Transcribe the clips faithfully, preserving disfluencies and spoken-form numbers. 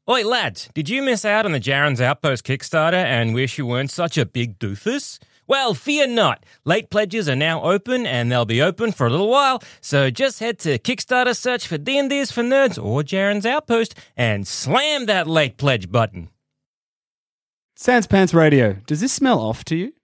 Oi, lads, did you miss out on the Jaren's Outpost Kickstarter and wish you weren't such a big doofus? Well, fear not. Late pledges are now open, and they'll be open for a little while, so just head to Kickstarter, search for D and D's for Nerds or Jaren's Outpost, and slam that late pledge button. Sans Pants Radio, does this smell off to you?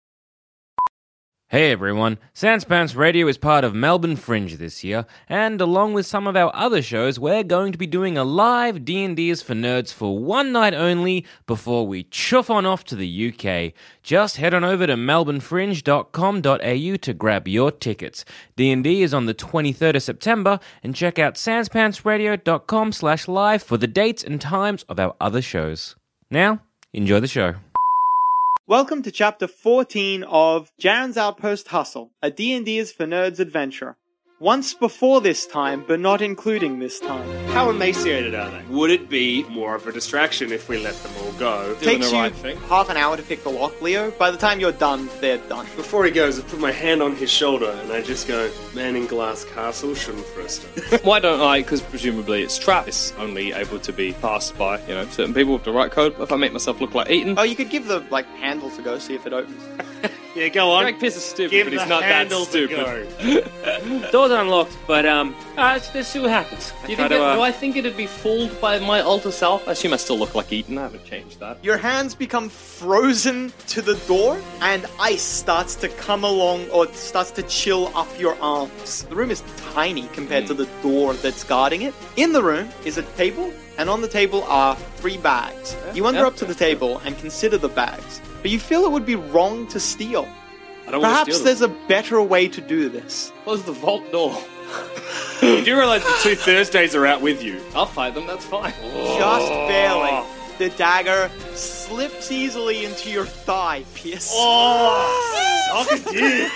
Hey everyone, Sans Pants Radio is part of Melbourne Fringe this year, and along with some of our other shows, we're going to be doing a live D and D's for Nerds for one night only before we chuff on off to the U K. Just head on over to melbourne fringe dot com dot a u to grab your tickets. D and D is on the twenty-third of September, and check out sans pants radio dot com slash live for the dates and times of our other shows. Now, enjoy the show. Welcome to Chapter fourteen of Jaren's Outpost Hustle, a D and D is for Nerds adventure. Once before this time, but not including this time. How emaciated are they? Would it be more of a distraction if we let them all go? Doing Takes the you right thing? half an hour to pick the lock, Leo. By the time you're done, they're done. Before he goes, I put my hand on his shoulder and I just go, man in glass castle shouldn't for us to. Why don't I? Because presumably it's trapped. It's only able to be passed by, you know, certain people with the right code. If I make myself look like Eaton, Oh, you could give the, like, handle to go, see if it opens. Yeah, go on. Greg Pierce is stupid, Give but the he's not that handle to stupid. go. Doors unlocked, but um, uh, let's, let's see what happens. Do, you think that, do I think it'd be fooled by my alter self? I assume I still look like Eaton. I haven't changed that. Your hands become frozen to the door, and ice starts to come along, or starts to chill up your arms. The room is tiny compared to the door that's guarding it. In the room is a table, and on the table are three bags. You wander yeah. up to the table and consider the bags, but you feel it would be wrong to steal. I don't Perhaps want to there's steal a better way to do this. Close the vault door. them. You do realise the two Thursdays are out with you. I'll fight them, that's fine. Just barely. The dagger slips easily into your thigh, Pierce. Oh, suck a dick.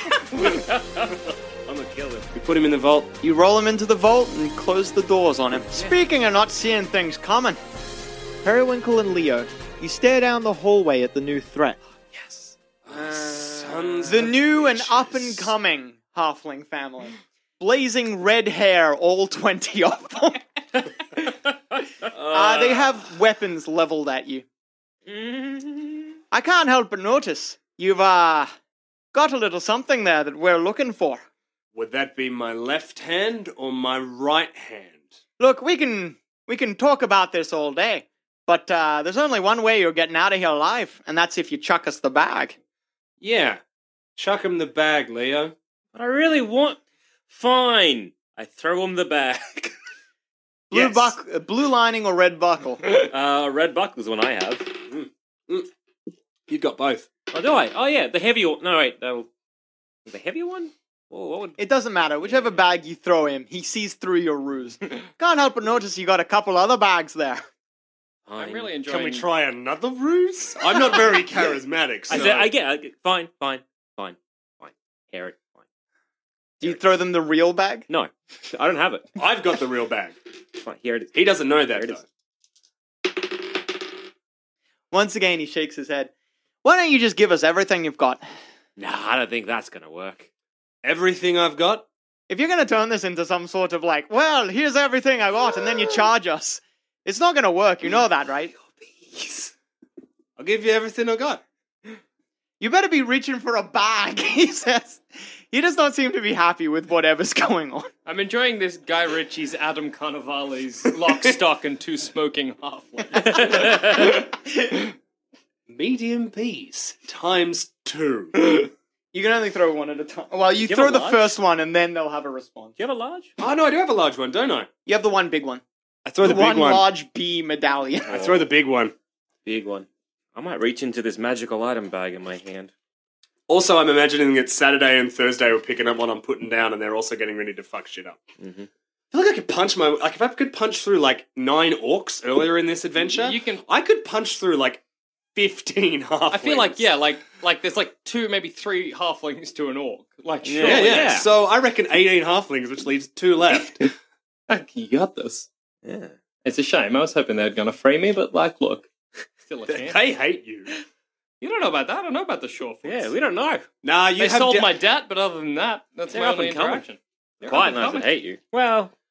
I'm gonna kill him. We put him in the vault. You roll him into the vault and close the doors on him. Speaking of not seeing things coming, Periwinkle and Leo, you stare down the hallway at the new threat. Yes. Sons The of new and bitches. up-and-coming halfling family. Blazing red hair, all twenty of them. uh, they have weapons leveled at you. I can't help but notice you've, uh, got a little something there that we're looking for. Would that be my left hand or my right hand? Look, we can we can talk about this all day, but uh, there's only one way you're getting out of here alive, and that's if you chuck us the bag. Yeah. Chuck him the bag, Leo. But I really want... Fine. I throw him the bag. Blue Yes. buck, uh, blue lining or red buckle? uh, red buckle's the one I have. Mm. Mm. You got both. Oh, do I? Oh, yeah, the heavy one. No, wait. No. The heavier one? Oh, what would... It doesn't matter. Whichever bag you throw him, he sees through your ruse. Can't help but notice you got a couple other bags there. I'm Fine. really enjoying... Can we try another ruse? I'm not very charismatic, so... I, said, I get I get- Fine, fine, fine, fine. Hear it, fine. Do you throw them the real bag? No, I don't have it. I've got the real bag. Fine, here it is. He doesn't know that, There it though. is. Once again, he shakes his head. Why don't you just give us everything you've got? Nah, I don't think that's gonna work. Everything I've got? If you're going to turn this into some sort of like, well, here's everything I got, and then you charge us, it's not going to work. You know that, right? I'll give you everything I got. You better be reaching for a bag, he says. He does not seem to be happy with whatever's going on. I'm enjoying this Guy Ritchie's Adam Cannavale's Lock, Stock, and Two Smoking Halflings. Medium piece times two. You can only throw one at a time. Well, you Do you throw have a the large? first one, and then they'll have a response. Do you have a large? Oh, no, I do have a large one, don't I? You have the one big one. I throw the, the big one, one. large B medallion. I throw the big one. Big one. I might reach into this magical item bag in my hand. Also, I'm imagining it's Saturday and Thursday we're picking up what I'm putting down, and they're also getting ready to fuck shit up. Mm-hmm. I feel like I could punch my... Like, if I could punch through, like, nine orcs earlier in this adventure, You can- I could punch through, like, fifteen halflings. I feel like, yeah, like like there's like two, maybe three halflings to an orc. Like, sure. Yeah, yeah. yeah. So I reckon eighteen halflings, which leaves two left. You got this. Yeah. It's a shame. I was hoping they were going to free me, but like, look. Still a chance. They hate you. You don't know about that. I don't know about the Shorefoots. Yeah, we don't know. Nah, you They have... sold de- my debt, but other than that, that's They're my up only and coming. interaction. They're Quite up and nice to coming. hate you. Well,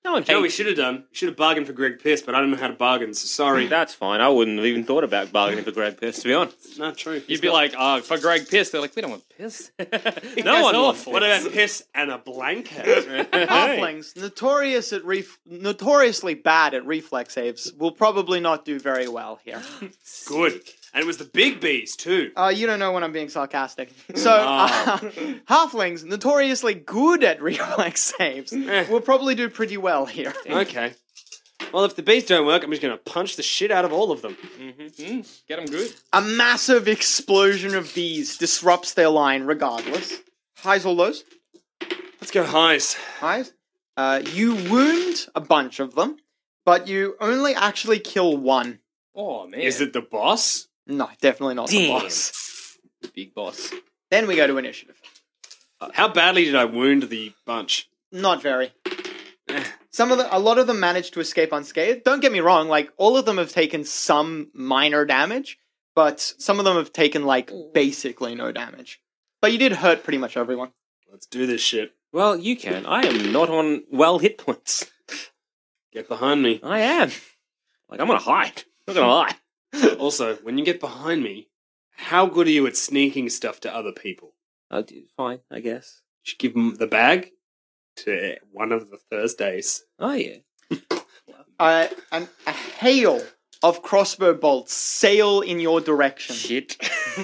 No one No, we hates. should have done. We should have bargained for Greg Pierce, but I don't know how to bargain, so sorry. That's fine. I wouldn't have even thought about bargaining for Greg Pierce, to be honest. Not true. You'd be like, oh, for Greg Pierce. They're like, we don't want piss. No one wants What about piss and a blanket? Halflings, notorious at ref- notoriously bad at reflex saves, will probably not do very well here. Good. And it was the big bees, too. Uh, you don't know when I'm being sarcastic. So, uh, halflings, notoriously good at reflex saves, will probably do pretty well here. Okay. Well, if the bees don't work, I'm just going to punch the shit out of all of them. Mm, get them good. A massive explosion of bees disrupts their line regardless. Highs or lows? Let's go highs. Highs. Uh, you wound a bunch of them, but you only actually kill one. Oh, man. Is it the boss? No, definitely not the Damn. boss. the big boss? Then we go to initiative. How badly did I wound the bunch? Not very. Some of the, a lot of them managed to escape unscathed. Don't get me wrong, like, all of them have taken some minor damage, but some of them have taken, like, basically no damage. But you did hurt pretty much everyone. Let's do this shit. Well, you can. I am not on well hit points. Get behind me. I am. Like, I'm gonna hide. Not gonna lie. Also, when you get behind me, how good are you at sneaking stuff to other people? Uh, d- fine, I guess. You should give them the bag to one of the Thursdays. Oh, yeah. Uh, and a hail of crossbow bolts sail in your direction. Shit.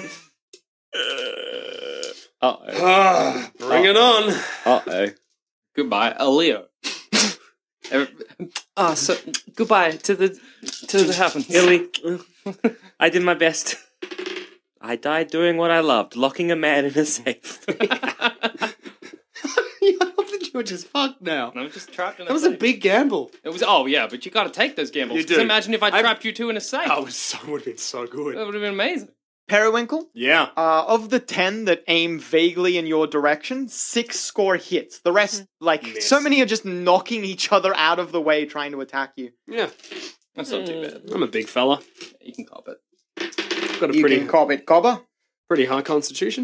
Uh-oh. Ah, bring it on. Uh-oh. Goodbye, a Leo. Ah, so goodbye to the to the heavens. Hilly, I did my best. I died doing what I loved, locking a man in a safe. I love that you were just fucked now. I was just trapped in a That was a safe. big gamble. It was. Oh yeah, but you got to take those gambles. You 'cause do. Imagine if I I- trapped you two in a safe. That was so would have been so That good. would have been amazing. Periwinkle, Yeah. uh, of the ten that aim vaguely in your direction, six score hits. The rest, like, Miss. so many are just knocking each other out of the way trying to attack you. Yeah. That's not too bad. I'm a big fella. You can cop it. Got a You pretty can cop it, Cobber. pretty high constitution.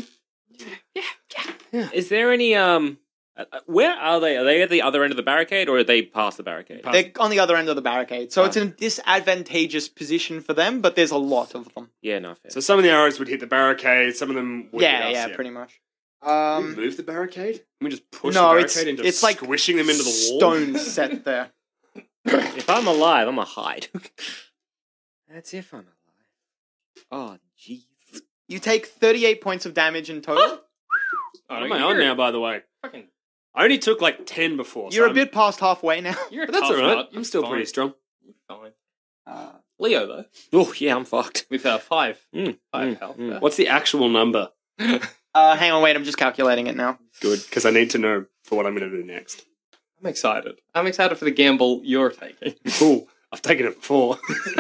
Is there any, um... uh, uh, where are they? Are they at the other end of the barricade, or are they past the barricade? Past- They're on the other end of the barricade, so it's in a disadvantageous position for them, but there's a lot of them. Yeah, no, fair. So some of the arrows would hit the barricade, some of them would Yeah, hit us, yeah, pretty much. Can we Um, move the barricade? Can we just push no, the it's barricade into it's like squishing them into the wall? stone set there. If I'm alive, I'm a hide. That's if I'm alive. Oh, jeez. You take thirty-eight points of damage in total. What am I on now, by the way? Fucking, I only took like ten before. so You're a I'm- bit past halfway now. you're a But that's tough alright. nut. I'm still Fine. pretty strong. Fine. Uh, Leo though, Oh, yeah, I'm fucked. with uh, five, Mm, five mm, health. mm. there. What's the actual number? uh, hang on, wait, I'm just calculating it now. Good, because I need to know for what I'm going to do next. I'm excited. I'm excited for the gamble you're taking. Cool. I've taken it before.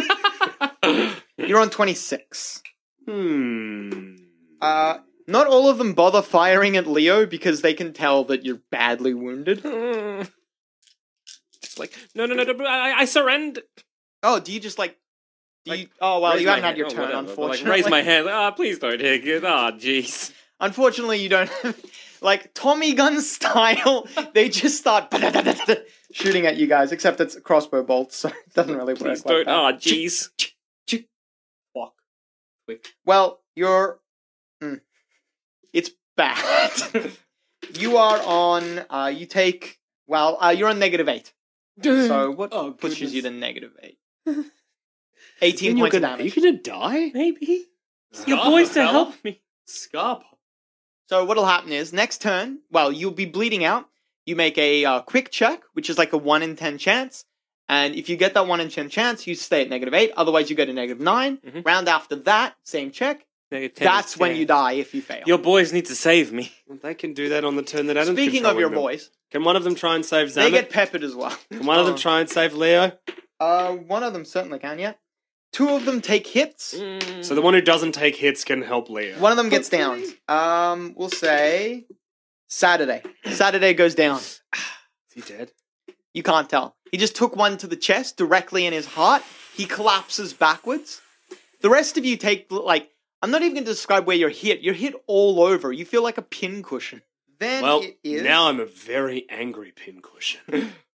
You're on twenty-six. hmm. Uh, not all of them bother firing at Leo because they can tell that you're badly wounded. Mm. Just like, no, no, no, no I, I surrender. Oh, do you just like... Do you, Like, oh, well, Raise you my haven't had hand- your oh, turn, whatever, but, unfortunately. Like, raise my hand. Ah, please don't take it. Ah, jeez. Unfortunately, you don't have... Like, Tommy gun style, they just start shooting at you guys, except it's crossbow bolts, so it doesn't really work Please like don't. that. Ah, jeez. Walk. Quick. Well, you're... mm, it's bad. You are on... Uh, you take... Well, uh, you're on negative eight. So what Oh, pushes goodness. you to negative eight? eighteen Then you're points of gonna, are you damage. going to die? Maybe. Your Scar, boys to fella. help me. Scarp. So what'll happen is, next turn, well, you'll be bleeding out. You make a uh, quick check, which is like a one in ten chance. And if you get that one in ten chance, you stay at negative eight. Otherwise, you go to negative nine. Mhm. Round after that, same check. Negative ten That's is when ten. you die if you fail. Your boys need to save me. Well, they can do that on the turn that Adam's Speaking of your controlling them. boys, Can one of them try and save they Zamet? get peppered as well. Can one of them Oh. try and save Leo? Uh, one of them certainly can, yeah. Two of them take hits. Mm. So the one who doesn't take hits can help Leo. One of them gets down. Um, we'll say Saturday. Saturday goes down. Is he dead? You can't tell. He just took one to the chest, directly in his heart. He collapses backwards. The rest of you take, like, I'm not even going to describe where you're hit. You're hit all over. You feel like a pincushion. Then Well, it is... now I'm a very angry pincushion.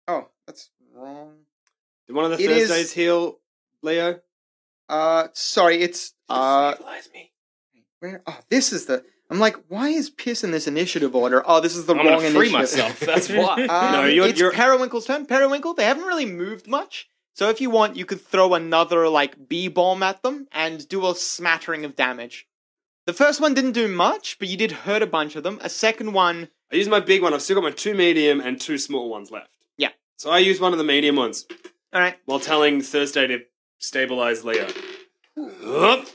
Oh, that's wrong. Did one of the It is- Thursdays heal, Leo? Uh, sorry, it's uh. Stabilize me. Where? Oh, this is the. I'm like, why is Piss in this initiative order? Oh, this is the I'm wrong gonna free initiative. myself. That's why. Um, No, you're- it's you're- Periwinkle's turn. Periwinkle, they haven't really moved much. So if you want, you could throw another, like, bee-bomb at them and do a smattering of damage. The first one didn't do much, but you did hurt a bunch of them. A second one, I used my big one. I've still got my two medium and two small ones left. Yeah. So I used one of the medium ones alright. while telling Thursday to stabilize Leo. Up.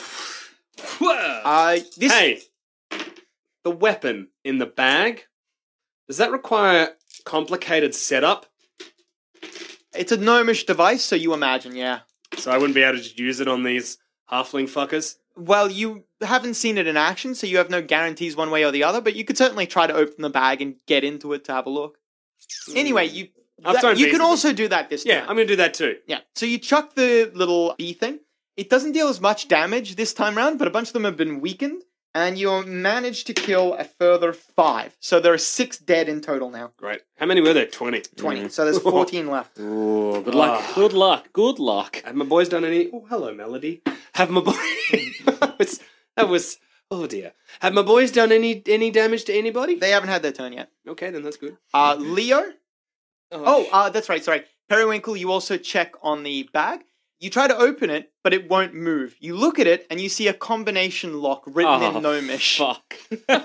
Uh, this, Hey, the weapon in the bag, does that require complicated setup? it's a gnomish device, so you imagine, yeah. So I wouldn't be able to use it on these halfling fuckers? Well, you haven't seen it in action, so you have no guarantees one way or the other, but you could certainly try to open the bag and get into it to have a look. Anyway, you I've that- thrown you bees can at them. also do that this Yeah, time. I'm going to do that too. Yeah, so you chuck the little bee thing. It doesn't deal as much damage this time round, but a bunch of them have been weakened, and you managed to kill a further five. So there are six dead in total now. Great. How many were there? twenty. twenty. So there's fourteen left. Ooh, good luck. Ah. Good luck. Good luck. Have my boys done any... Oh, hello, Melody. Have my boys... that, was, that was... Oh, dear. Have my boys done any any damage to anybody? They haven't had their turn yet. Okay, then that's good. Uh, Leo? Oh, uh, that's right, sorry. Periwinkle, you also check on the bag. You try to open it, but it won't move. You look at it, and you see a combination lock written Oh, in Gnomish. Fuck.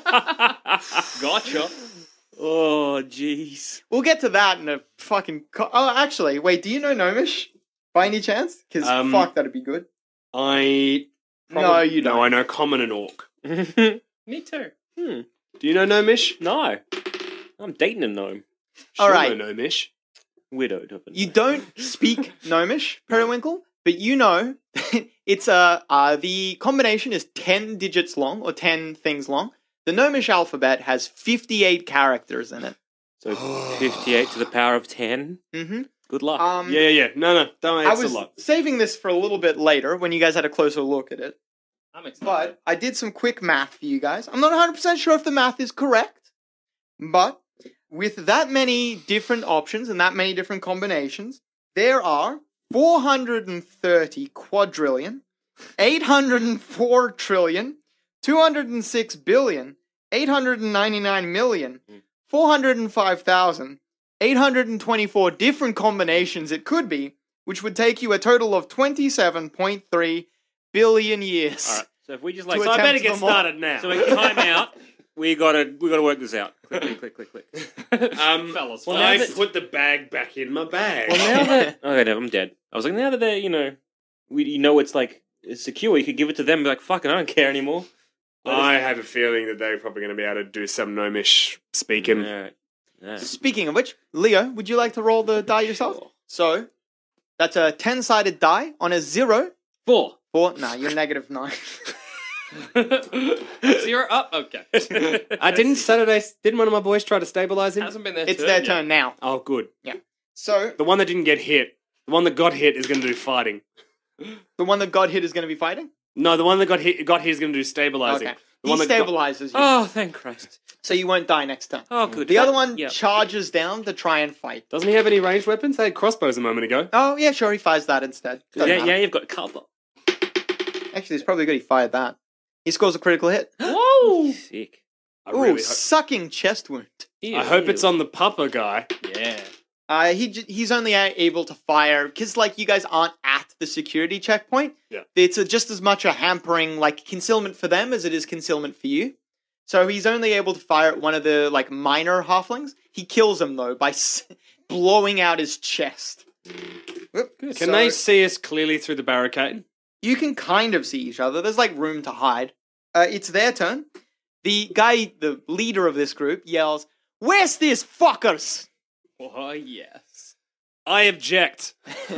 Gotcha. Oh, jeez. We'll get to that in a fucking... Co- oh, actually, wait, do you know Gnomish? By any chance? Because, Um, fuck, that'd be good. I... No, you don't. No, I know Common and Orc. Me too. Hmm. Do you know Gnomish? No. I'm dating a gnome. Sure All right. know Gnomish. Widowed of a You gnome. don't speak Gnomish, Periwinkle, but you know it's a uh, the combination is ten digits long or ten things long. The Gnomish alphabet has fifty-eight characters in it. So fifty-eight to the power of ten. Mm-hmm. Good luck. Um, Yeah, yeah, yeah. No, no. Don't I it's was a lot. saving this for a little bit later when you guys had a closer look at it. I'm excited. But I did some quick math for you guys. I'm not one hundred percent sure if the math is correct, but with that many different options and that many different combinations, there are four hundred thirty quadrillion, eight hundred four trillion, two hundred six billion, eight hundred ninety-nine million, four hundred five thousand, eight hundred twenty-four different combinations it could be, which would take you a total of twenty-seven point three billion years. All right. So if we just like To So I attempt better get them all. started now. so we time out. We gotta we gotta work this out. Click click click click click. um, Fellas, Well, I now that- put the bag back in my bag. Well, now that okay, no, I'm dead. I was like, now that they're you know, we you know it's like it's secure. You could give it to them. And be like, fuck it, I don't care anymore. I have a feeling that they're probably going to be able to do some gnomish speaking. All right. Yeah. Speaking of which, Leo, would you like to roll the die yourself? So, that's a ten-sided die on a zero. Four. Four? Nah, you're negative nine. Zero up. Okay. I didn't Saturday. Didn't one of my boys try to stabilize him? Hasn't been their It's turn their yet. turn now. Oh, good. So, The one that didn't get hit. The one that got hit is going to do fighting. the one that got hit is going to be fighting? No, the one that got hit got hit is going to do stabilizing. Okay. The He one that got- stabilizes you, Oh, thank Christ. so you won't die next turn. Oh, good. The other one Yeah. charges down to try and fight. Doesn't he have any ranged weapons? They had crossbows a moment ago. Oh, yeah, sure, he fires that instead. Doesn't Yeah, matter. yeah, you've got cover. Actually, it's probably good he fired that. He scores a critical hit. Whoa. Sick. I Ooh, really hope. sucking chest wound. I hope it's on the pupper guy. Yeah. Uh, he j- he's only a- able to fire because, like, you guys aren't at the security checkpoint. Yeah. It's a, just as much a hampering, like, concealment for them as it is concealment for you. So he's only able to fire at one of the, like, minor halflings. He kills him, though, by s- blowing out his chest. Whoop. Can So they see us clearly through the barricade? You can kind of see each other. There's, like, room to hide. Uh, it's their turn. The guy, the leader of this group, yells, "Where's these fuckers?" Oh, yes. I object.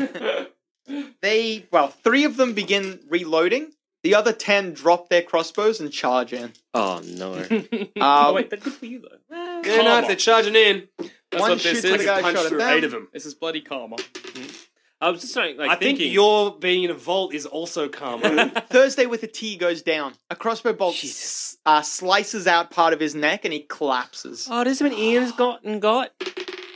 They, well, three of them begin reloading. The other ten drop their crossbows and charge in. Oh no. Um, oh wait, that's good for you though. Yeah, no, if they're charging in, That's One what this shoots at is. the guy punch shot at through them. eight of them. This is bloody karma. I was just saying, like, I think thinking, your being in a vault is also karma. Thursday with a T goes down. A crossbow bolt Jesus. s- uh, slices out part of his neck and he collapses. Oh, this is what Ian's got and got.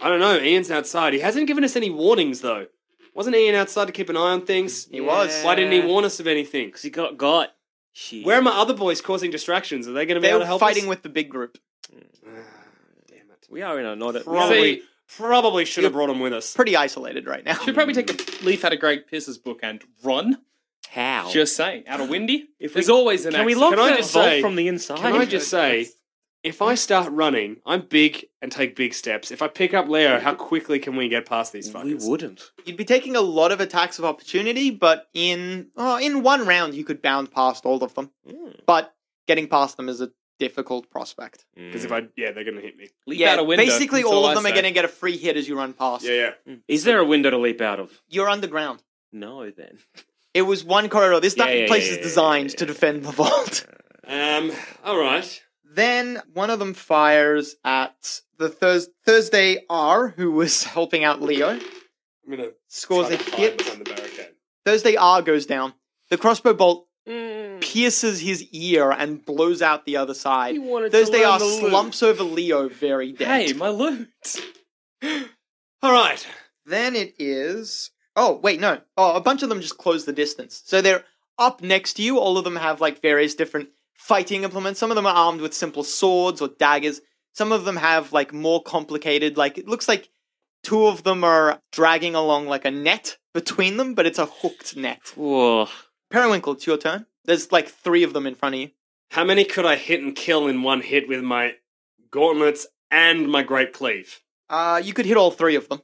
I don't know. Ian's outside. He hasn't given us any warnings, though. Wasn't Ian outside to keep an eye on things? He was. Why didn't he warn us of anything? Because he got got. Shit. Where are my other boys causing distractions? Are they going to be They able were to help fighting us? with the big group. Ah, damn it. We are in a not. Probably, See- probably should have brought him with us. Pretty isolated right now. Should probably take a leaf out of Greg Pierce's book and run. How? Just saying. Out of windy. If There's we- always an Can we accident. lock Can I that just vault say- from the inside? Can I just say, if I start running, I'm big and take big steps. If I pick up Leo, how quickly can we get past these we fuckers? wouldn't. You'd be taking a lot of attacks of opportunity, but in oh, in one round you could bound past all of them. Mm. But getting past them is a difficult prospect. Because if I, yeah, they're going to hit me. Leap yeah, out a window. basically That's all I of them are say. going to get a free hit as you run past. Yeah, yeah. Is there a window to leap out of? You're underground. No, then. It was one corridor. This Yeah, that yeah, place yeah, is yeah, designed yeah, to yeah. defend the vault. Um, all right. Then one of them fires at the Thurs- Thursday R, who was helping out Leo. I'm going to Scores a hit. behind the barricade. Thursday R goes down. The crossbow bolt Mm. pierces his ear and blows out the other side. He wanted to Thursday learn R the loot. slumps over Leo very dead. Hey, my loot. All right. Then it is... Oh, wait, no. Oh, a bunch of them just close the distance. So they're up next to you. All of them have, like, various different fighting implements. Some of them are armed with simple swords or daggers. Some of them have, like, more complicated... Like, it looks like two of them are dragging along, like, a net between them, but it's a hooked net. Whoa. Periwinkle, it's your turn. There's, like, three of them in front of you. How many could I hit and kill in one hit with my gauntlets and my great cleave? Uh, you could hit all three of them.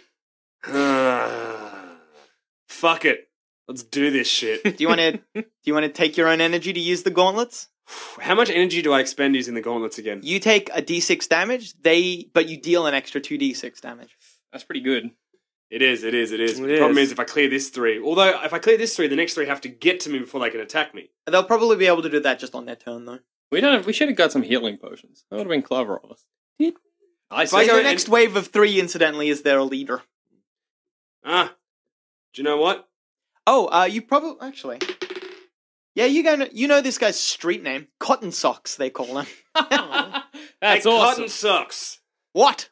Fuck it. Let's do this shit. Do you want to? do you want to take your own energy to use the gauntlets? How much energy do I expend using the gauntlets again? You take a d six damage. They, but you deal an extra two d six damage. That's pretty good. It is, it is, it is. It the problem is. is if I clear this three. Although, if I clear this three, the next three have to get to me before they can attack me. They'll probably be able to do that just on their turn, though. We don't. Have, we should have got some healing potions. That would have been clever of us. Did I So I say go the in- next wave of three, incidentally, is their leader. Ah. Do you know what? Oh, uh, you probably actually. Yeah, you go. You know this guy's street name, Cotton Socks. They call him. That's hey, awesome. Cotton socks. What?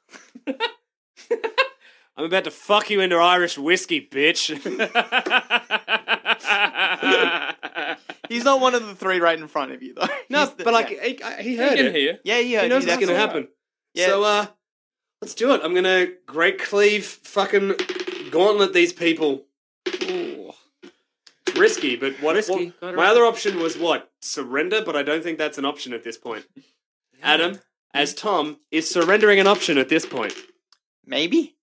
I'm about to fuck you into Irish whiskey, bitch. He's not one of the three right in front of you, though. no, He's the- but like, yeah, he, I- he He heard can it. hear. yeah, yeah, He knows he what's does. going to happen. Yeah. So, uh, let's do it. I'm going to great cleave fucking gauntlet these people. Ooh. It's risky, but what, Risky, what- gotta my risk other option was what? Surrender, but I don't think that's an option at this point. Adam, as Tom, is surrendering an option at this point. Maybe.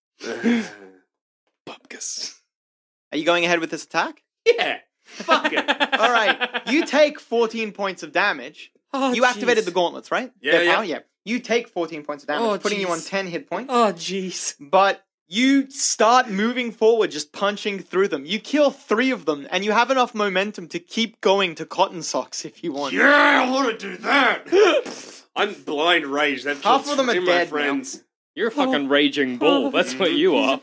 Bupkis. Are you going ahead with this attack? Yeah. Fuck it. All right. You take fourteen points of damage. Oh, You activated jeez. the gauntlets, right? Yeah, Their yeah. power? yeah. You take fourteen points of damage, Oh, putting you on jeez. ten hit points. Oh, jeez. But you start moving forward, just punching through them. You kill three of them, and you have enough momentum to keep going to Cotton Socks if you want. Yeah, I want to do that. I'm blind rage. That Half killed of them are three of dead my friends. You're a fucking raging bull. That's what you are.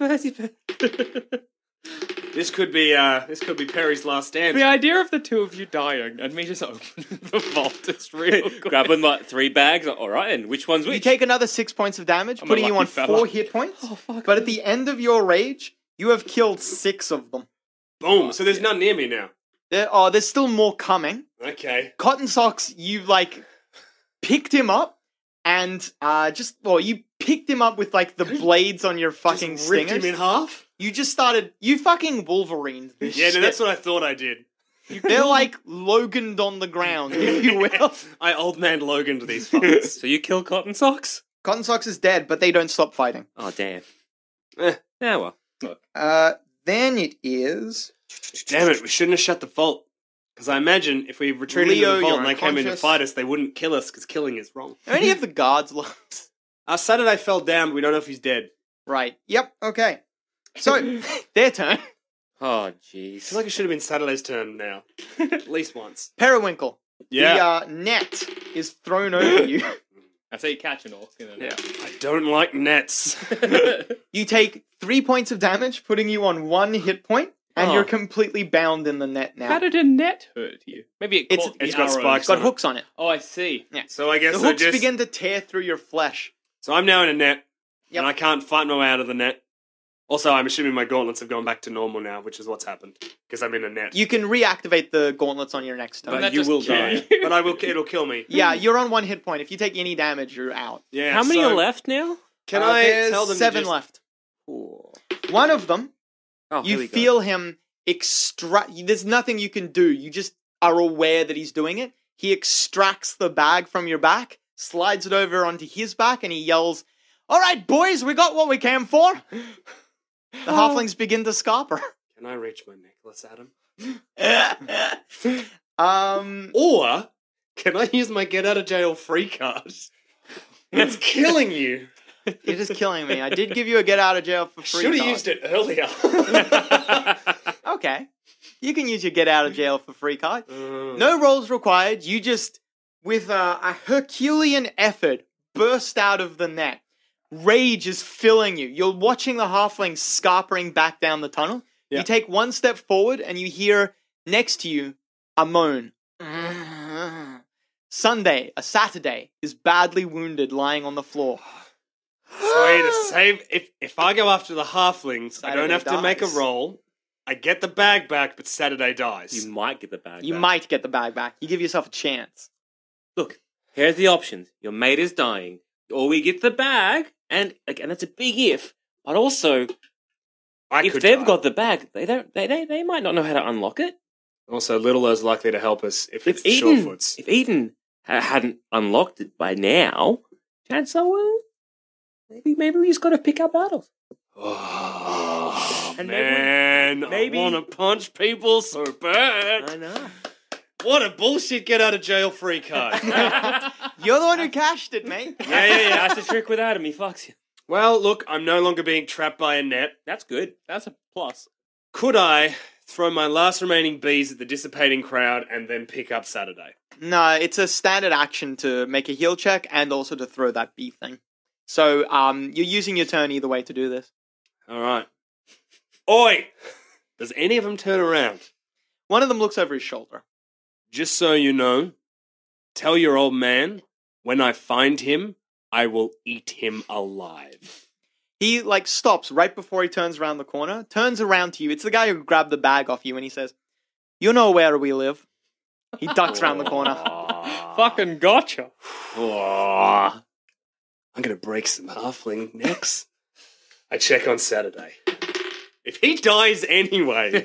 This could be uh, this could be Perry's last stand. The idea of the two of you dying and me just opening the vault is real good. Grabbing like three bags. All right, and which one's which? You take another six points of damage, I'm a putting you lucky on fella. four hit points. Oh, fuck. But at the end of your rage, you have killed six of them. Boom. So there's none near me now. There, oh, there's still more coming. Okay. Cotton Socks, you like picked him up and uh just well, you picked him up with like the blades on your fucking Just ripped stingers. him in half. You just started. You fucking Wolverined this Yeah, no, shit. that's what I thought I did. They're like Loganed on the ground, if you will. I old man Logan to these fuckers. So you kill Cotton Socks? Cotton Socks is dead, but they don't stop fighting. Oh, damn. Eh. Yeah, well. Uh, then it is Damn it, we shouldn't have shut the vault. Because I imagine if we retreated Leo, into the vault you're and they came in to unconscious. fight us, they wouldn't kill us because killing is wrong. How many of the guards left? Our Saturday fell down, we don't know if he's dead. Right. Yep. Okay. So their turn. Oh, I jeez. feel like it should have been Saturday's turn now. At least once. Periwinkle. Yeah. The uh, net is thrown over you. That's how you catch an orc. Isn't it? I don't like nets. You take three points of damage, putting you on one hit point, and Oh. you're completely bound in the net now. How did a net hurt you? Maybe it It's- caught the it's got arrows. spikes It's got on it. hooks on it. Oh, I see. So I guess The I hooks just... begin to tear through your flesh. So I'm now in a net. Yep. and I can't fight my way out of the net. Also, I'm assuming my gauntlets have gone back to normal now, which is what's happened because I'm in a net. You can reactivate the gauntlets on your next turn. but that you just will kill die. you. But I will. It'll kill me. Yeah, you're on one hit point. If you take any damage, you're out. Yeah. How many so are left now? Can Uh, I there's tell them to seven just- left. Ooh. One of them, Oh, here you we go. feel him extract. There's nothing you can do. You just are aware that he's doing it. He extracts the bag from your back, slides it over onto his back, and he yells, "All right, boys, we got what we came for." The halflings begin to scupper. Can I reach my necklace at him? um, Or can I use my get out of jail free card? It's killing you. you're just killing me. I did give you a get out of jail for free. Should have card. used it earlier. Okay, you can use your get out of jail for free card. Uh, No rolls required. You just, with a, a Herculean effort, burst out of the net. Rage is filling you. You're watching the halfling scarpering back down the tunnel. Yeah. You take one step forward and you hear next to you a moan. Sunday, a Saturday, is badly wounded lying on the floor. So to save, if if I go after the halflings, I don't Saturday have to make a dies. roll. I get the bag back, but Saturday dies. You might get the bag. You back. might get the bag back. You give yourself a chance. Look, here's the options. Your mate is dying, or we get the bag, and again, that's a big if. But also, I if could they've die. got the bag, they don't. They, they they might not know how to unlock it. Also, Littler's likely to help us if, If it's the Eden, Shorefoots. if Eden ha- hadn't unlocked it by now, chances are, well, maybe maybe we just got to pick our battles. Oh, And maybe- man, maybe- I want to punch people so bad. I know. What a bullshit get out of jail free card. yeah, You're the one who cashed it, mate. Yeah, yeah, yeah. That's the trick with Adam. He fucks you. well, look, I'm no longer being trapped by a net. That's good. That's a plus. Could I throw my last remaining bees at the dissipating crowd and then pick up Saturday? No, it's a standard action to make a heal check and also to throw that bee thing. So um, you're using your turn either way to do this. All right. Oi! Does any of them turn around? One of them looks over his shoulder. Just so you know, tell your old man, when I find him, I will eat him alive. He like stops right before he turns around the corner, turns around to you. It's the guy who grabbed the bag off you and he says, "You know where we live." He ducks around the corner. Fucking gotcha. I'm going to break some halfling necks. I check on Saturday. If he dies anyway,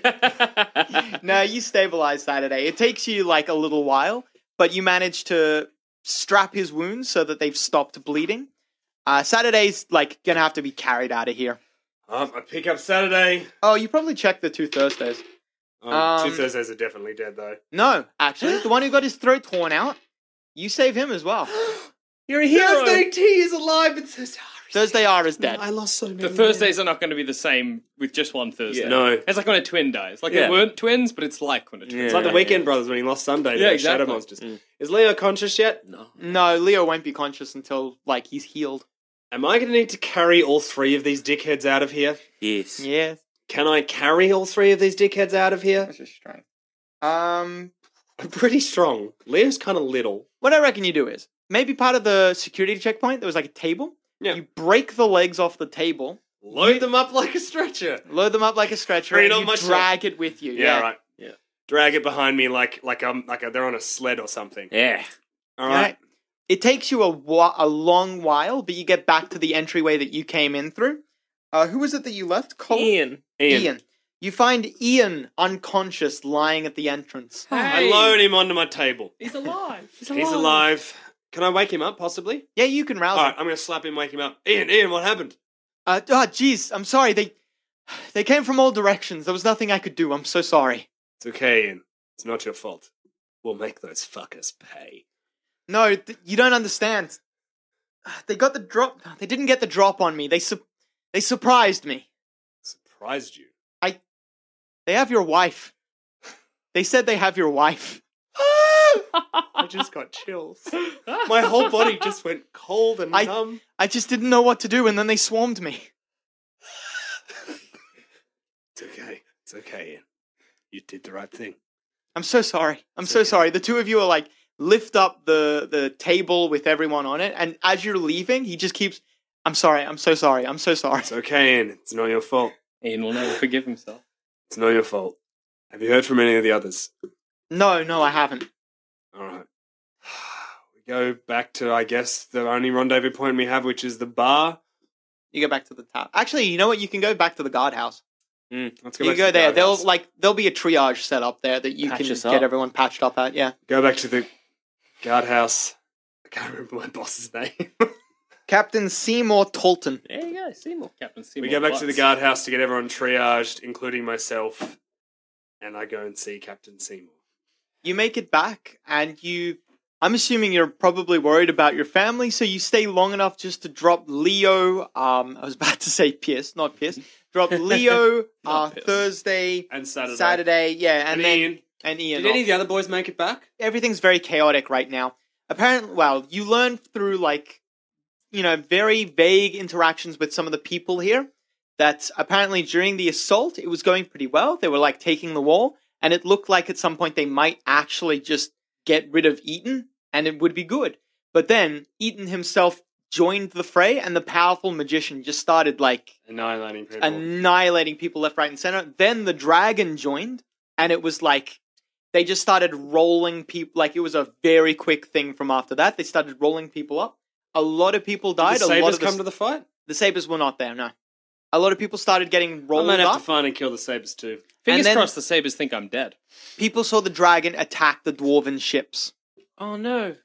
No, you stabilize Saturday. It takes you like a little while, but you manage to strap his wounds so that they've stopped bleeding. Uh, Saturday's like gonna have to be carried out of here. um, I pick up Saturday. Oh, you probably checked the two Thursdays. Um, Um, two Thursdays are definitely dead, though. No, actually, the one who got his throat torn out, you save him as well. You're a hero. Thursday T is alive, but Thursday Thursday R is dead. I lost so many. The Thursdays are not going to be the same with just one Thursday. Yeah. No. It's like when a twin dies. Like Yeah. they weren't twins, but it's like when a twin Yeah. It's like the Weekend Brothers when he lost Sunday to Yeah, those Shadow exactly. Monsters. Mm. Is Leo conscious yet? No. No, Leo won't be conscious until like he's healed. Am I going to need to carry all three of these dickheads out of here? Yes. Yes. Can I carry all three of these dickheads out of here? That's just strength. Um, I'm pretty strong. Leo's kind of little. what I reckon you do is maybe part of the security checkpoint there was like a table. Yeah. You break the legs off the table, Load them up like a stretcher. load them up like a stretcher, Bring and it on you my drag it with you. Yeah, right. Yeah. Drag it behind me like like um like a, they're on a sled or something. Yeah. All Right. right. It takes you a wa- a long while, but you get back to the entryway that you came in through. Uh, who was it that you left? Cole? Ian. Ian. Ian. You find Ian unconscious lying at the entrance. I load him onto my table. He's alive. He's He's alive. Can I wake him up, possibly? Yeah, you can rouse All him. right, I'm going to slap him, wake him up. Ian, Ian, what happened? Uh, oh, jeez, I'm sorry. They they came from all directions. There was nothing I could do. I'm so sorry. It's okay, Ian. It's not your fault. We'll make those fuckers pay. No, th- you don't understand. They got the drop. They didn't get the drop on me. They su- they surprised me. Surprised you. They have your wife. They said they have your wife. I just got chills. My whole body just went cold and I- numb. I just didn't know what to do, and then they swarmed me. It's okay. It's okay, Ian. You did the right thing. I'm so sorry. I'm It's so okay. sorry. The two of you are like lift up the the table with everyone on it, and as you're leaving, he just keeps I'm sorry. I'm so sorry. I'm so sorry. It's okay, Ian. It's not your fault. Ian will never forgive himself. It's not your fault. Have you heard from any of the others? No, no, I haven't. All right. We go back to, I guess, the only rendezvous point we have, which is the bar. You go back to the top. Actually, you know what? You can go back to the guardhouse. Mm, let's go You back go to the there. There'll guardhouse. like there'll be a triage set up there that you Patch can us get up. everyone patched up at. Yeah. Go back to the guardhouse. I can't remember my boss's name. Captain Seymour Tolton. There you go, Seymour. Captain Seymour We go back to the Butts. guardhouse to get everyone triaged, including myself, and I go and see Captain Seymour. You make it back, and you. I'm assuming you're probably worried about your family, so you stay long enough just to drop Leo. Um, I was about to say Pierce, not Pierce. Drop Leo uh, Pierce. Thursday, And Saturday. Saturday, yeah, and, And then Ian. and Ian. Did any off. of the other boys make it back? Everything's very chaotic right now. Apparently, well, you learn through like, you know, very vague interactions with some of the people here that apparently during the assault it was going pretty well. They were like taking the wall, and it looked like at some point they might actually just get rid of Eaton, and it would be good. But then Eaton himself joined the fray, and the powerful magician just started like Annihilating people. annihilating people left, right, and center. Then the dragon joined, and it was like they just started rolling people. Like it was a very quick thing from after that. They started rolling people up. A lot of people Did died. the a lot Sabres of the, come to the fight? the Sabres were not there. No, a lot of people started getting I rolled might have up. to find and kill the Sabres too. Fingers And then- crossed the Sabres think I'm dead. People saw the dragon attack the dwarven ships. Oh no.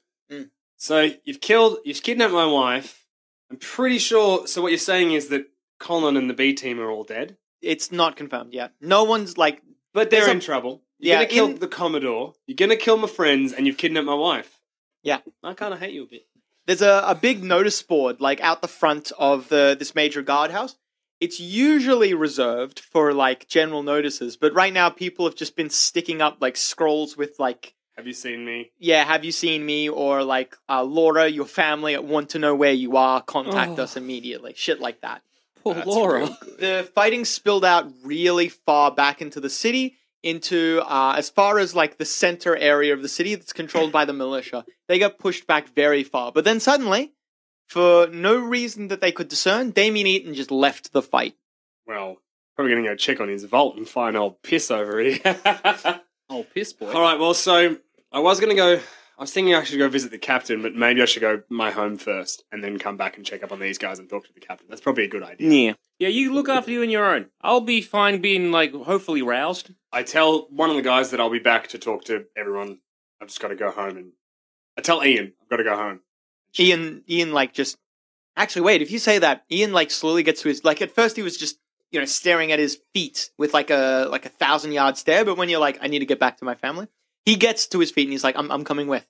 So you've killed, you've kidnapped my wife. I'm pretty sure. So what you're saying is that Colin and the B team are all dead, It's not confirmed yet. No one's like but they're There's a- in trouble. You're Yeah, gonna kill in- the Commodore. You're gonna kill my friends, and you've kidnapped my wife. Yeah. I kind of hate you a bit. there's a, a big notice board like out the front of the this major guardhouse. It's usually reserved for like general notices, but right now people have just been sticking up like scrolls with like, Have you seen me? yeah, have you seen me? Or like, uh, Laura, your family want to know where you are. Contact Oh. us immediately. Shit like that. Poor That's Laura. real good. The fighting spilled out really far back into the city, into uh, as far as like the center area of the city that's controlled by the militia. They got pushed back very far. But then suddenly, for no reason that they could discern, Damien Eaton just left the fight. Well, probably gonna go check on his vault and find old piss over here. Oh, piss boy. All right. Well, so I was gonna go. I was thinking I should go visit the captain, but maybe I should go my home first and then come back and check up on these guys and talk to the captain. That's probably a good idea. Yeah. Yeah, you look after you on your own. I'll be fine being, like, hopefully roused. I tell one of the guys that I'll be back to talk to everyone. I've just got to go home, and I tell Ian I've got to go home. Ian, Ian, like just actually wait. If you say that, Ian like slowly gets to his like. At first, he was just you know staring at his feet with like a like a thousand yard stare. But when you're like, I need to get back to my family, he gets to his feet and he's like, I'm I'm coming with.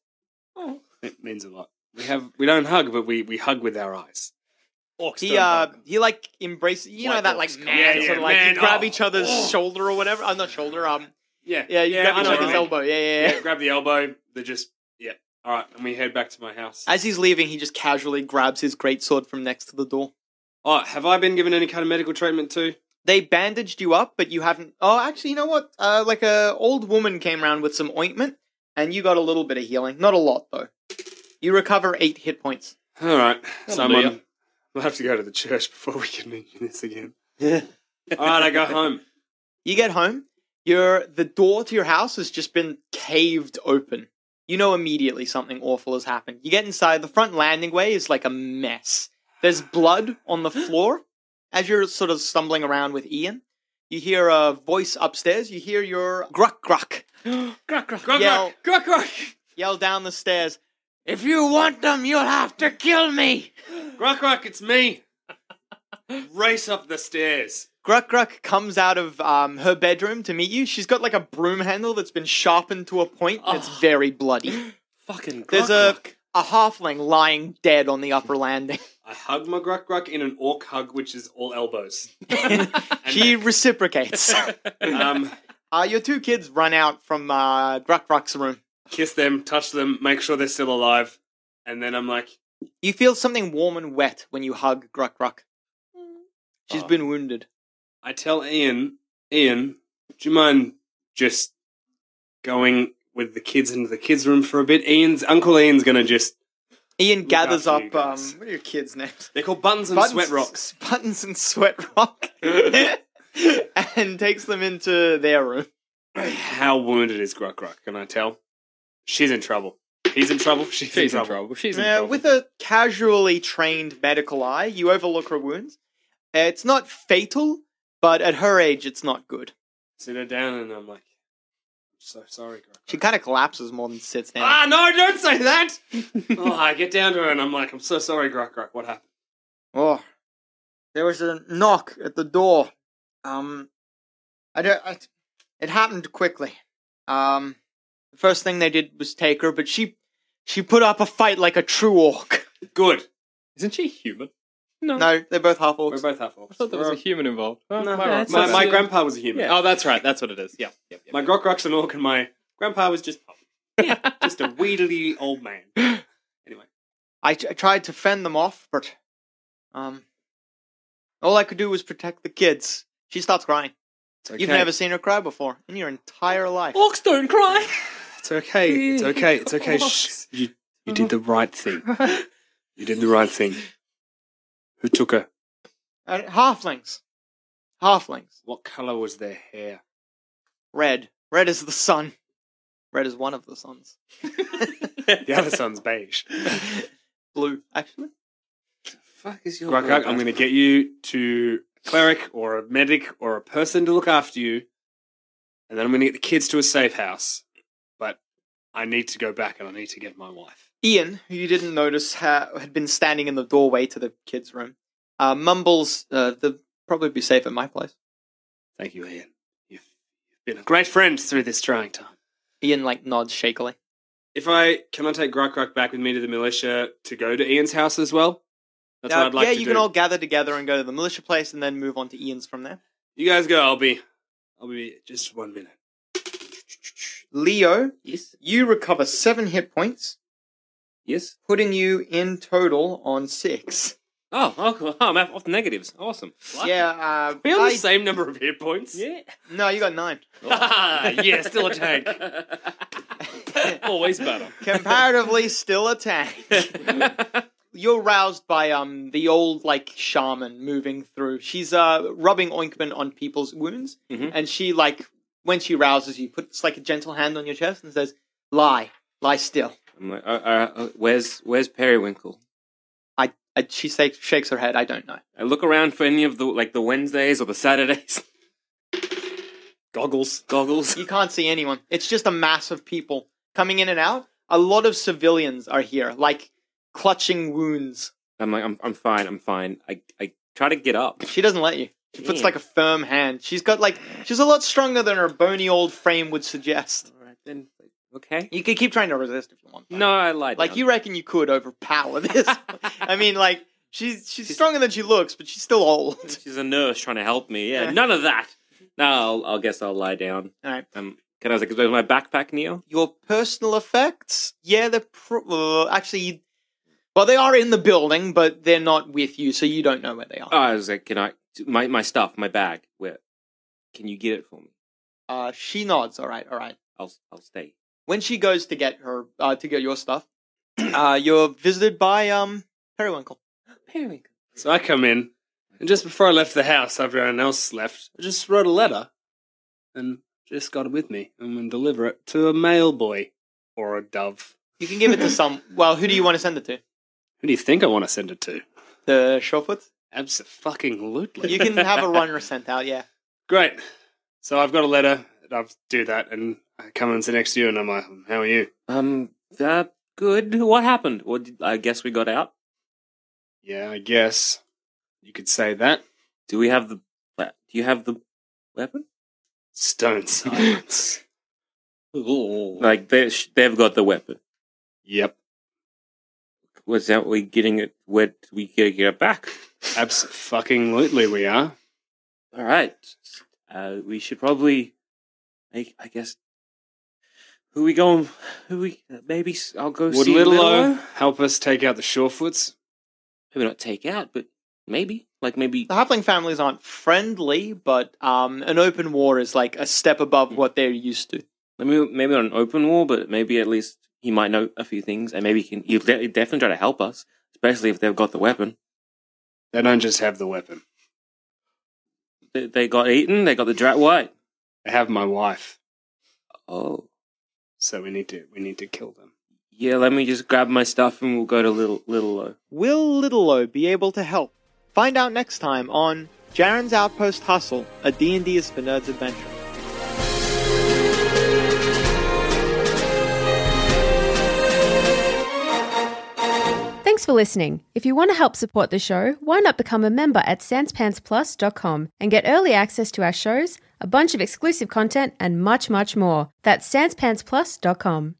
It means a lot. We have we don't hug, but we, we hug with our eyes. Orcs He don't uh hug. he like embraces you know White that like orcs. man Yeah, sort yeah, of like man. you grab Oh. each other's Oh. shoulder or whatever. I'm not shoulder. Um Yeah, yeah, you grab I each know what other's you mean. elbow. Yeah, yeah, yeah. Yeah, grab the elbow. They just yeah. All right, and we head back to my house. As he's leaving, he just casually grabs his greatsword from next to the door. Oh, have I been given any kind of medical treatment too? They bandaged you up, but you haven't. Oh, actually, you know what? Uh, like a old woman came around with some ointment, and you got a little bit of healing. Not a lot though. You recover eight hit points. All right, so I'm Hallelujah. on. We'll have to go to the church before we can do this again. All right, I go home. You get home. Your the door to your house has just been caved open. You know immediately something awful has happened. You get inside. The front landing way is like a mess. There's blood on the floor. As you're sort of stumbling around with Ian, you hear a voice upstairs. You hear your gruck gruck Gruck, gruck. Gruck, Yell. gruck, gruck, gruck, yell down the stairs. If you want them, you'll have to kill me. gruck, gruck, it's me. Race up the stairs. Gruck Gruck comes out of um, her bedroom to meet you. She's got like a broom handle that's been sharpened to a point. And it's very bloody. Fucking gruck, There's a gruck. a halfling lying dead on the upper landing. I hug my gruck, gruck in an orc hug, which is all elbows. She reciprocates. Um, Uh, your two kids run out from uh, Gruck Gruck's room. kiss them, touch them, make sure they're still alive, and then I'm like, You feel something warm and wet when you hug Gruck Gruck. She's Oh. been wounded. I tell Ian, Ian, do you mind just going with the kids into the kids' room for a bit? Ian's Uncle Ian's gonna just Ian gathers after up, you um, guys. what are your kids' names? They're called Buttons and Buttons, Sweat Rocks. Buttons and Sweat Rock. And takes them into their room. How wounded is Gruck Gruck? Can I tell? She's in trouble. He's in trouble. She's, She's in in trouble. trouble. She's in Uh, trouble. with a casually trained medical eye, you overlook her wounds. Uh, it's not fatal, but at her age, it's not good. Sit her down, and I'm like, I'm so sorry, Gruck. She kind of collapses more than sits down. Ah, no! Don't say that. Oh, I get down to her, and I'm like, I'm so sorry, Gruck Gruck. What happened? Oh, there was a knock at the door. Um, I don't. I, it happened quickly. Um, the first thing they did was take her, but she she put up a fight like a true orc. Good. Isn't she human? No, they're both half orcs. We're both half orcs. I thought there was a human involved. Oh, No, am I my, right? my, That's- grandpa was a human. Yeah. Oh, that's right. That's what it is. Yeah. yeah, yeah. My Gruck Gruck's an orc, and my grandpa was just yeah, just a wheedly old man. Anyway, I, I tried to fend them off, but um, all I could do was protect the kids. She starts crying. it's okay. You've never seen her cry before in your entire life. Orcs don't cry. It's okay. It's okay. It's okay. Shh. You, you did the right thing. You did the right thing. Who took her? Uh, halflings. Halflings. What color was their hair? Red. Red is the sun. Red is one of the suns. The other son's beige. Blue, actually. Fuck is your Gruck Gruck, I'm going to get you to a cleric or a medic or a person to look after you, and then I'm going to get the kids to a safe house. But I need to go back and I need to get my wife. Ian, who you didn't notice, ha- had been standing in the doorway to the kids' room, uh, mumbles, uh, they'll probably be safe at my place. Thank you, Ian. You've, you've been a great friend through this trying time. Ian, like, nods shakily. If I can I take Gruck Gruck back with me to the militia to go to Ian's house as well? That's Uh, what I'd like yeah, to you do. can all gather together and go to the militia place and then move on to Ian's from there. You guys go. I'll be. I'll be just one minute. Leo, Yes. you recover seven hit points, Yes. putting you in total on six. Oh, oh, cool. Oh, I'm off the negatives. Awesome. Yeah, uh, We have I- the same number of hit points. Yeah. no, you got nine. Yeah, still a tank. Always better. Comparatively, still a tank. You're roused by um the old like shaman moving through. She's uh rubbing ointment on people's wounds, Mhm. and she like when she rouses you, puts like a gentle hand on your chest and says, "Lie, lie still." I'm like, uh, uh, uh, where's where's Periwinkle? I, I she say, shakes her head. I don't know. I look around for any of the like the Wednesdays or the Saturdays. Goggles. Goggles. You can't see anyone. It's just a mass of people coming in and out. A lot of civilians are here, like clutching wounds. I'm like, I'm I'm fine. I'm fine. I I try to get up. She doesn't let you. She puts Damn. like a firm hand. She's got like she's a lot stronger than her bony old frame would suggest. All right then. Okay. You can keep trying to resist if you want. though. No, I lied. Like down. you reckon you could overpower this? I mean, like she's she's stronger than she looks, but she's still old. She's a nurse trying to help me. Yeah, Yeah. none of that. No, I'll, I'll guess I'll lie down. All right. Um, can I like, is my backpack, Neo? Your personal effects, yeah, they're pro- uh, actually, you- well, they are in the building, but they're not with you, so you don't know where they are. Oh, I was like, can I my my stuff, my bag? Where? Can you get it for me? Uh, she nods. All right, all right. I'll I'll stay. When she goes to get her uh, to get your stuff, uh, you're visited by um Periwinkle. Periwinkle. So I come in, and just before I left the house, after everyone else left, I just wrote a letter, and just got it with me. I'm going to deliver it to a male boy or a dove. You can give it to some. Well, who do you want to send it to? Who do you think I want to send it to? The Shawfoots? Absolutely. You can have a runner sent out. Yeah. Great. So I've got a letter. I'll do that, and I come and sit next to you, and I'm like, "How are you?" Um, uh, good. What happened? What? Did, I guess we got out. Yeah, I guess you could say that. Do we have the? Do you have the weapon? Stone silence. Like they they've got the weapon. Yep. Was that we getting it? Where do we get it back? Absolutely, we are. All right. Uh, we should probably. I, I guess. Who we going? Who we? Uh, maybe s- I'll go Would see Little Little O O. help us take out the Shorefoots? Maybe not take out, but maybe like maybe. The halfling families aren't friendly, but um, an open war is like a step above what they're used to. Maybe maybe not an open war, but maybe at least he might know a few things, and maybe he can. He'll de- definitely try to help us, especially if they've got the weapon. They don't just have the weapon. They, they got eaten. They got the drat. What? They have my wife. Oh, So we need to we need to kill them. yeah. Let me just grab my stuff, and we'll go to Little Little Low. Will Littlelow be able to help? Find out next time on Jaren's Outpost Hustle, a D and D is for Nerds adventure. Thanks for listening. If you want to help support the show, why not become a member at sans pants plus dot com and get early access to our shows, a bunch of exclusive content, and much, much more. That's sans pants plus dot com.